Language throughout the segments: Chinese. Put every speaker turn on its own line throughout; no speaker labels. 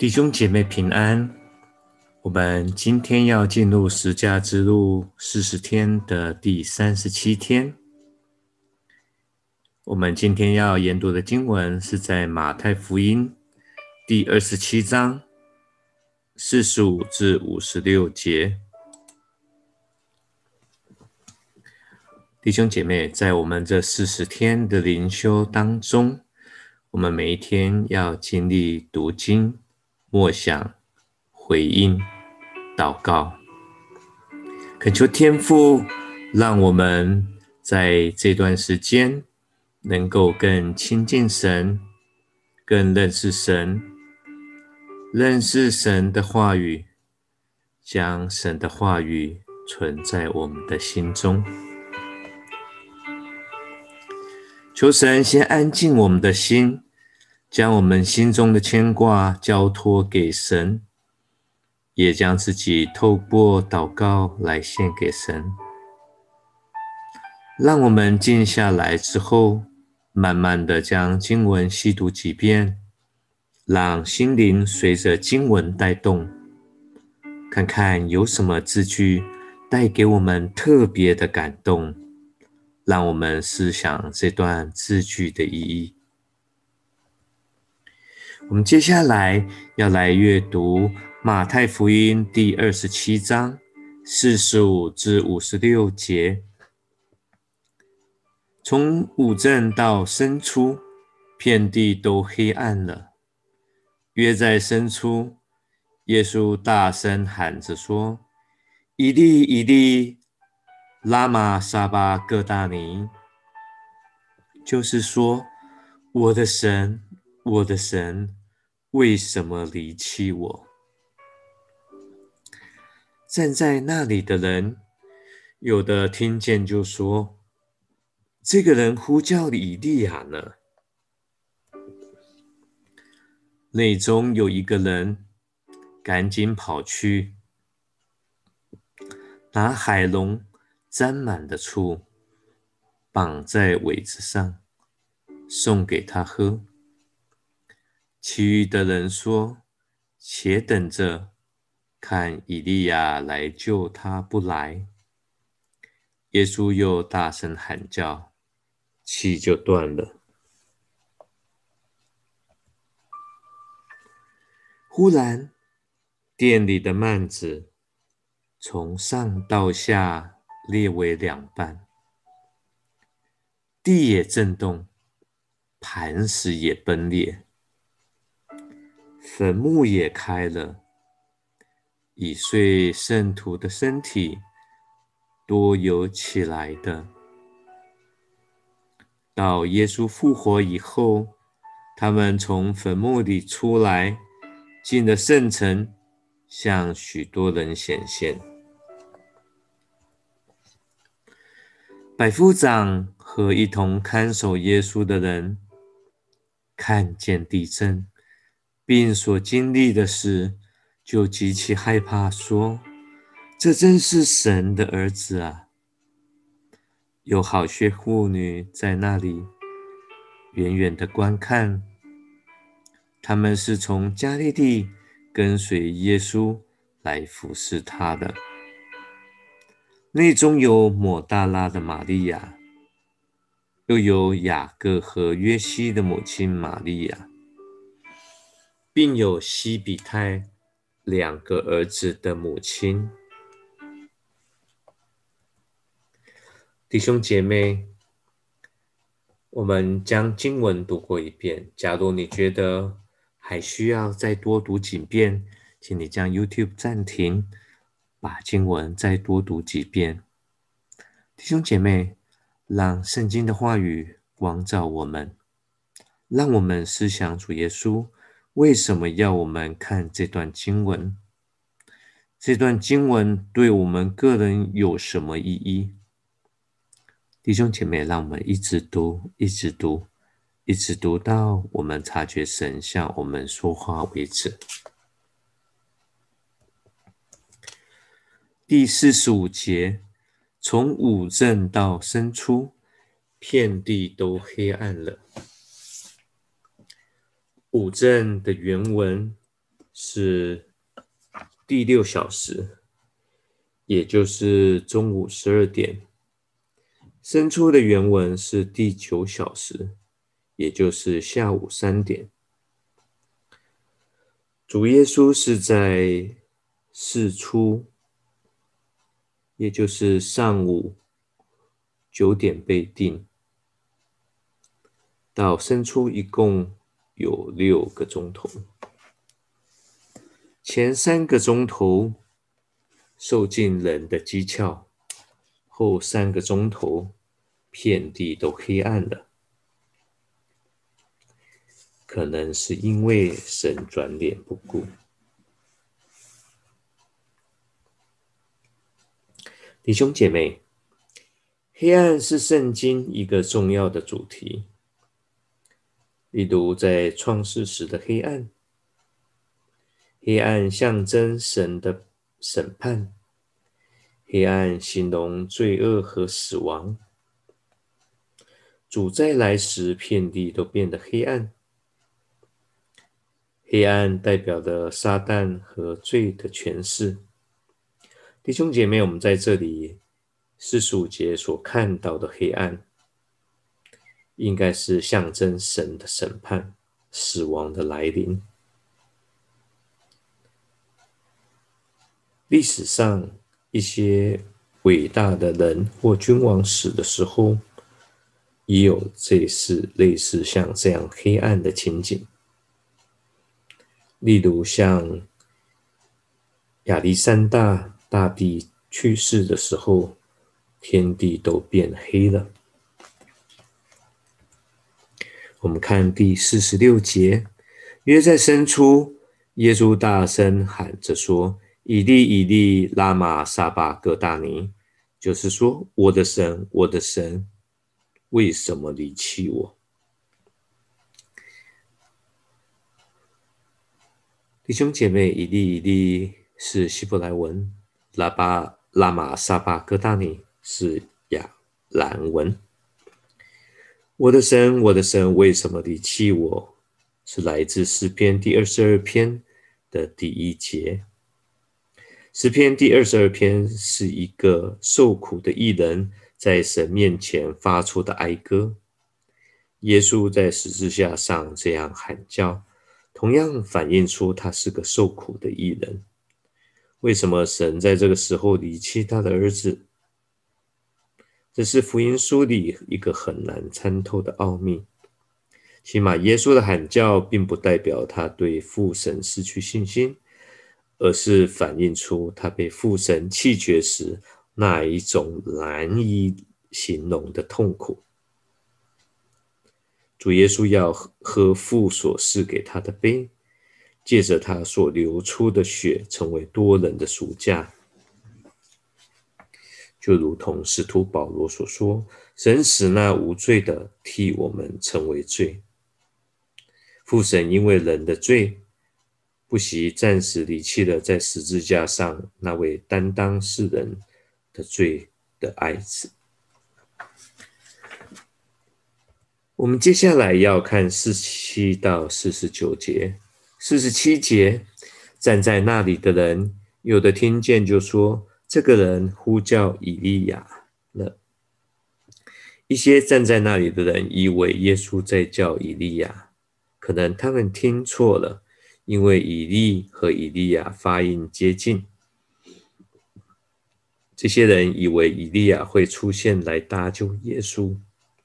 弟兄姐妹平安，我们今天要进入十架之路40天的第37天。我们今天要研读的经文是在马太福音第27章45至56节。弟兄姐妹，在我们这40天的灵修当中，我们每一天要经历读经、默想、回应、祷告，恳求天父让我们在这段时间能够更亲近神，更认识神，认识神的话语，将神的话语存在我们的心中。求神先安静我们的心，将我们心中的牵挂交托给神，也将自己透过祷告来献给神。让我们静下来之后，慢慢的将经文细读几遍，让心灵随着经文带动，看看有什么字句带给我们特别的感动，让我们思想这段字句的意义。我们接下来要来阅读马太福音第27章45至56节。从午正到申初，遍地都黑暗了。约在申初，耶稣大声喊着说：以利以利，拉玛撒巴各大尼，就是说，我的神，我的神，为什么离弃我？站在那里的人，有的听见就说，这个人呼叫以利亚呢。内中有一个人赶紧跑去，拿海龙沾满的醋绑在苇子上，送给他喝。其余的人说，且等着，看以利亚来救他不来。耶稣又大声喊叫，气就断了。忽然，店里的幔子从上到下裂为两半，地也震动，磐石也崩裂，坟墓也开了，以遂圣徒的身体多有起来的。到耶稣复活以后，他们从坟墓里出来，进了圣城，向许多人显现。百夫长和一同看守耶稣的人，看见地震，并所经历的事，就极其害怕，说：这真是神的儿子啊！有好些妇女在那里远远的观看，他们是从加利利跟随耶稣来服侍他的。内中有抹大拉的玛利亚，又有雅各和约西的母亲玛利亚，并有西比泰2个儿子的母亲。弟兄姐妹，我们将经文读过一遍，假如你觉得还需要再多读几遍，请你将 YouTube 暂停，把经文再多读几遍。弟兄姐妹，让圣经的话语光照我们，让我们思想主耶稣为什么要我们看这段经文，这段经文对我们个人有什么意义。弟兄姐妹，让我们一直读，一直读，一直读到我们察觉神向我们说话为止。第45节，从午正到申初，遍地都黑暗了。午正的原文是第6小时，也就是中午12点。生出的原文是第9小时，也就是下午3点。主耶稣是在巳初，也就是上午9点被定，到生出一共有6个钟头。前3个钟头受尽人的讥诮，后3个钟头遍地都黑暗了。可能是因为神转脸不顾。弟兄姐妹，黑暗是圣经一个重要的主题。例如在创世时的黑暗，黑暗象征神的审判，黑暗形容罪恶和死亡。主再来时，遍地都变得黑暗。黑暗代表了撒旦和罪的权势。弟兄姐妹，我们在这里45节所看到的黑暗，应该是象征神的审判、死亡的来临。历史上一些伟大的人或君王死的时候，也有类似像这样黑暗的情景。例如像亚历山大大帝去世的时候，天地都变黑了。我们看第46节，约在生出，耶稣大声喊着说：以利以利，拉玛撒巴各大尼，就是说，我的神，我的神，为什么离弃我？弟兄姐妹，以利以利是希伯来文，拉玛撒巴各大尼是亚兰文。我的神，我的神，为什么离弃我？是来自诗篇第22篇的第1节。诗篇第22篇是一个受苦的义人在神面前发出的哀歌。耶稣在十字架上这样喊叫，同样反映出他是个受苦的义人。为什么神在这个时候离弃他的儿子？这是福音书里一个很难参透的奥秘。起码耶稣的喊叫并不代表他对父神失去信心，而是反映出他被父神弃绝时那一种难以形容的痛苦。主耶稣要喝父所赐给他的杯，借着他所流出的血成为多人的赎价。就如同使徒保罗所说，神使那无罪的替我们成为罪。父神因为人的罪，不惜暂时离弃了在十字架上那位担当世人的罪的爱子。我们接下来要看47到49节。47节，站在那里的人，有的听见就说，这个人呼叫以利亚了。一些站在那里的人以为耶稣在叫以利亚，可能他们听错了，因为以利和以利亚发音接近。这些人以为以利亚会出现来搭救耶稣。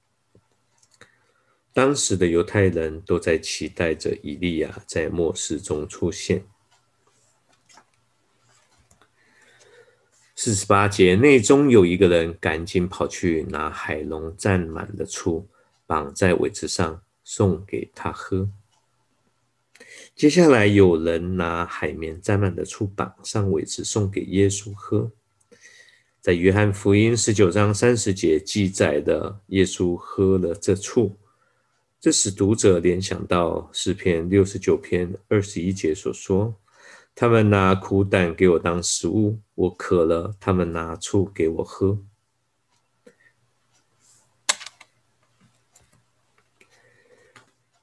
当时的犹太人都在期待着以利亚在末世中出现。48节，内中有一个人赶紧跑去拿海龙蘸满的醋，绑在苇子上，送给他喝。接下来有人拿海绵蘸满的醋绑上苇子，送给耶稣喝。在约翰福音19章30节记载的耶稣喝了这醋，这使读者联想到诗篇69篇21节所说，他们拿苦胆给我当食物，我渴了，他们拿醋给我喝。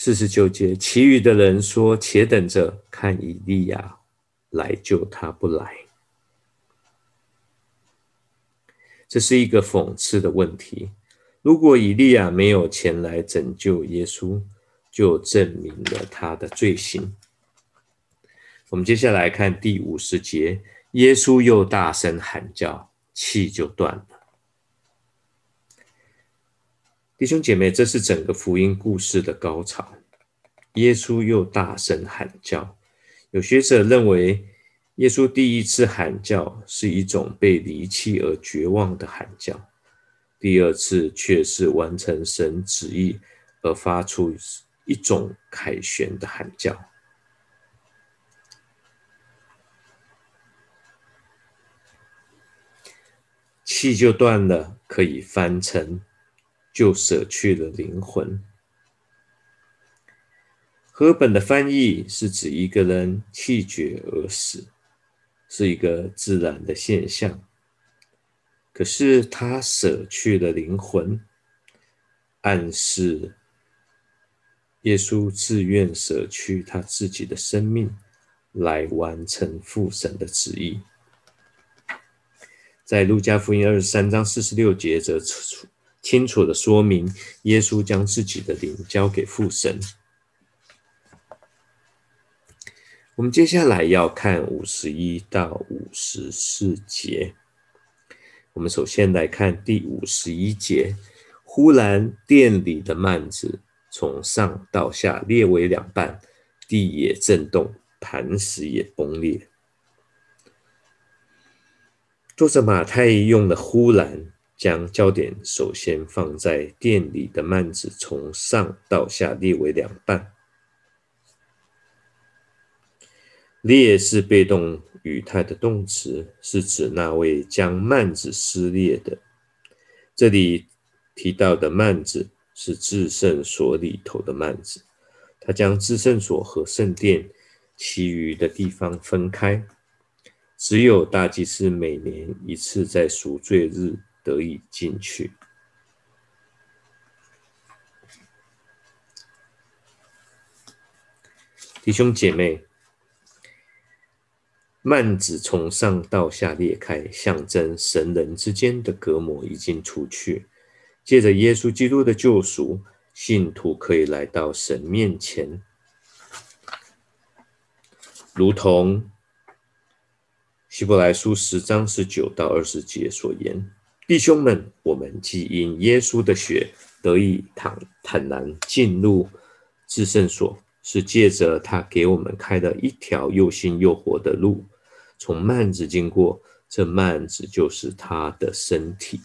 49节，其余的人说：且等着看以利亚来救他不来。这是一个讽刺的问题。如果以利亚没有前来拯救耶稣，就证明了他的罪行。我们接下来看第50节，耶稣又大声喊叫，气就断了。弟兄姐妹，这是整个福音故事的高潮。耶稣又大声喊叫。有学者认为，耶稣第一次喊叫是一种被离弃而绝望的喊叫，第二次却是完成神旨意而发出一种凯旋的喊叫。气就断了，可以翻成就舍去了灵魂。和本的翻译是指一个人气绝而死，是一个自然的现象。可是他舍去了灵魂，暗示耶稣自愿舍去他自己的生命，来完成父神的旨意。在路加福音23章46节则清楚地说明，耶稣将自己的灵交给父神。我们接下来要看51到54节。我们首先来看第51节，忽然殿里的幔子从上到下裂为两半，地也震动，磐石也崩裂。作者马太用了忽然，将焦点首先放在殿里的幔子从上到下裂为两半。裂是被动语态的动词，是指那位将幔子撕裂的。这里提到的幔子是至圣所里头的幔子，他将至圣所和圣殿其余的地方分开，只有大祭司每年一次在赎罪日得以进去。弟兄姐妹，幔子从上到下裂开，象征神人之间的隔膜已经除去。借着耶稣基督的救赎，信徒可以来到神面前，如同希伯来书10章19到20节所言：弟兄们，我们既因耶稣的血得以坦然进入至圣所，是借着他给我们开了一条又新又活的路，从幔子经过，这幔子就是他的身体。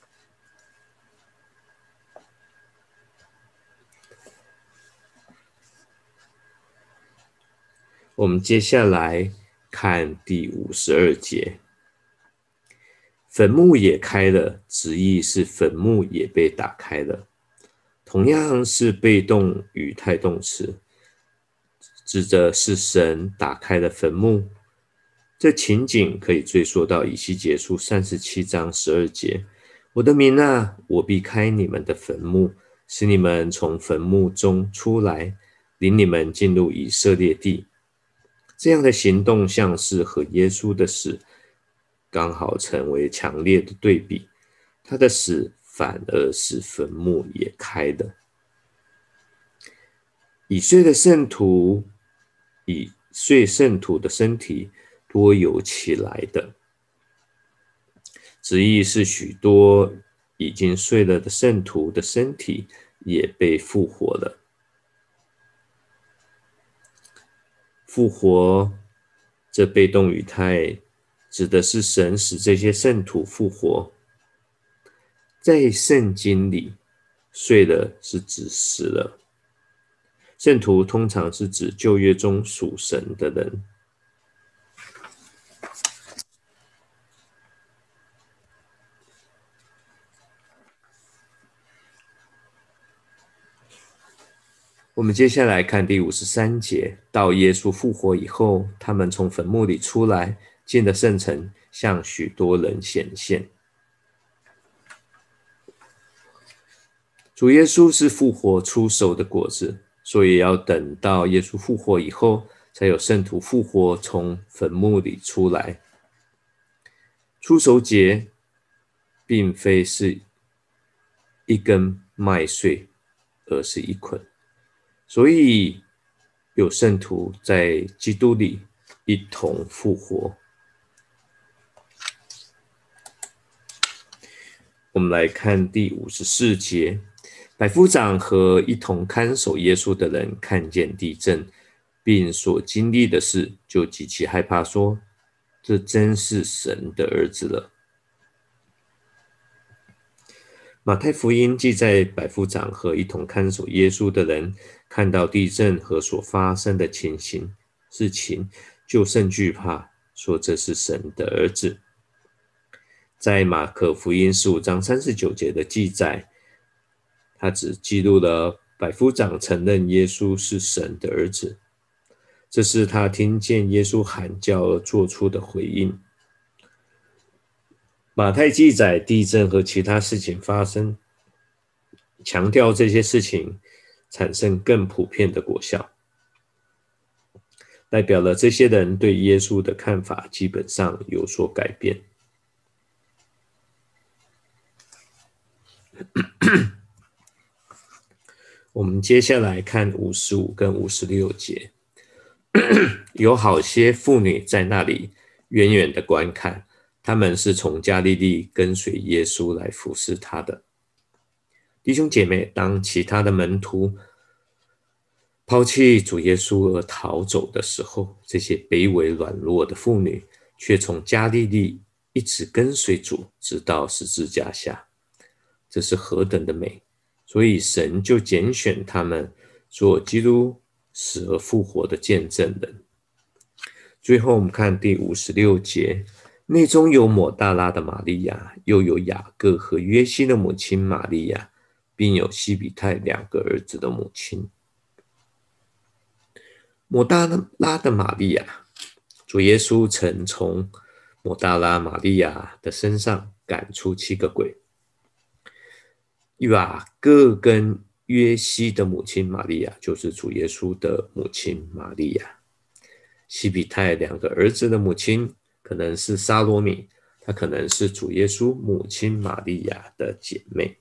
我们接下来看第52节，坟墓也开了，直译是坟墓也被打开了，同样是被动语态动词，指的是神打开了坟墓。这情景可以追溯到以西结书37章12节，我的民啊，我必开你们的坟墓，使你们从坟墓中出来，领你们进入以色列地。这样的行动像是和耶稣的死刚好成为强烈的对比，他的死反而使坟墓也开了。已睡圣徒的身体多有起来的，直译是许多已经睡了的圣徒的身体也被复活了。复活这被动语态指的是神使这些圣徒复活。在圣经里，睡了是指死了，圣徒通常是指旧约中属神的人。我们接下来看第53节，到耶稣复活以后，他们从坟墓里出来，进了圣城，向许多人显现。主耶稣是复活出熟的果子， 所以要等到耶稣复活以后，才有圣徒复活从坟墓里出来。初熟节并非是一根麦穗，而是一捆，所以有圣徒在基督里一同复活。我们来看第54节，百夫长和一同看守耶稣的人看见地震，并所经历的事，就极其害怕，说：这真是神的儿子了。马太福音记载百夫长和一同看守耶稣的人看到地震和所发生的事情，就甚惧怕，说这是神的儿子。在马可福音15章39节的记载，他只记录了百夫长承认耶稣是神的儿子，这是他听见耶稣喊叫而做出的回应。马太记载地震和其他事情发生，强调这些事情产生更普遍的果效，代表了这些人对耶稣的看法基本上有所改变。我们接下来看55跟56节，有好些妇女在那里远远的观看，他们是从加利利跟随耶稣来服侍他的。弟兄姐妹，当其他的门徒抛弃主耶稣而逃走的时候，这些卑微软弱的妇女却从加利利一直跟随主，直到十字架下，这是何等的美！所以神就拣选他们做基督死而复活的见证人。最后我们看第56节，内中有抹大拉的玛利亚，又有雅各和约西的母亲玛利亚，并有西比泰2个儿子的母亲。抹大拉的玛利亚，主耶稣曾从抹大拉玛利亚的身上赶出7个鬼。雅各跟约西的母亲玛利亚，就是主耶稣的母亲玛利亚。西比泰2个儿子的母亲可能是撒罗米，她可能是主耶稣母亲玛利亚的姐妹。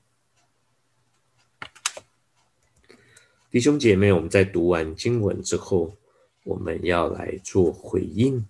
弟兄姐妹，我们在读完经文之后，我们要来做回应。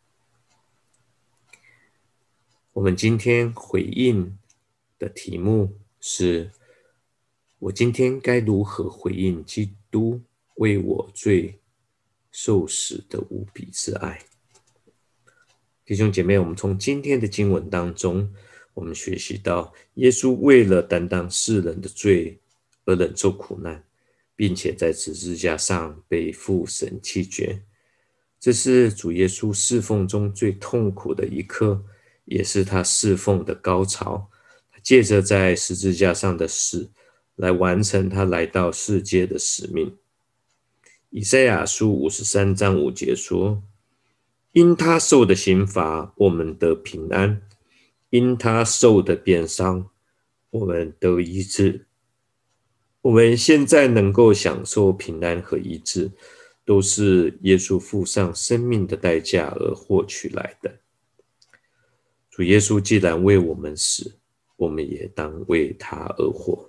我们今天回应的题目是：我今天该如何回应基督为我罪受死的无比之爱？弟兄姐妹，我们从今天的经文当中，我们学习到耶稣为了担当世人的罪而忍受苦难，并且在十字架上被父神弃绝。这是主耶稣侍奉中最痛苦的一刻，也是他侍奉的高潮。借着在十字架上的死来完成他来到世界的使命。以赛亚书53章5节说：因他受的刑罚，我们得平安；因他受的鞭伤，我们得医治。我们现在能够享受平安和医治，都是耶稣付上生命的代价而获取来的。主耶稣既然为我们死，我们也当为他而活。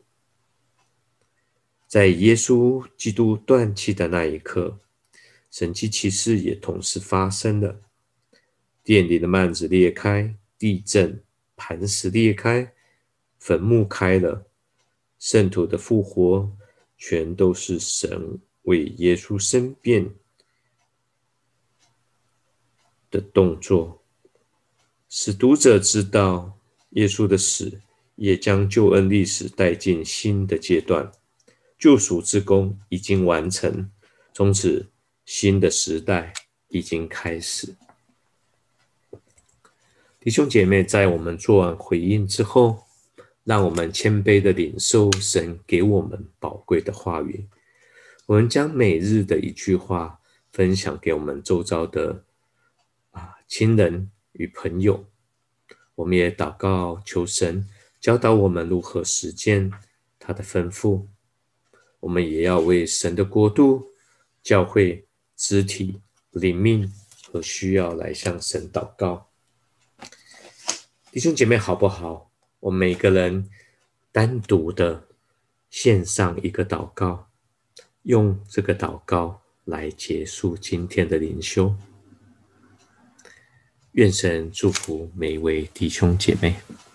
在耶稣基督断气的那一刻，神迹奇事也同时发生了。殿里的幔子裂开，地震，磐石裂开，坟墓开了。圣徒的复活，全都是神为耶稣申辩的动作，使读者知道耶稣的死也将救恩历史带进新的阶段，救赎之功已经完成，从此新的时代已经开始。弟兄姐妹，在我们做完回应之后，让我们谦卑的领受神给我们宝贵的话语。我们将每日的一句话分享给我们周遭的亲人与朋友。我们也祷告求神教导我们如何实践他的吩咐。 我们也要为神的国度、教会、肢体、灵命和需要来向神祷告。弟兄姐妹好不好？我们每个人单独的献上一个祷告，用这个祷告来结束今天的灵修。愿神祝福每一位弟兄姐妹。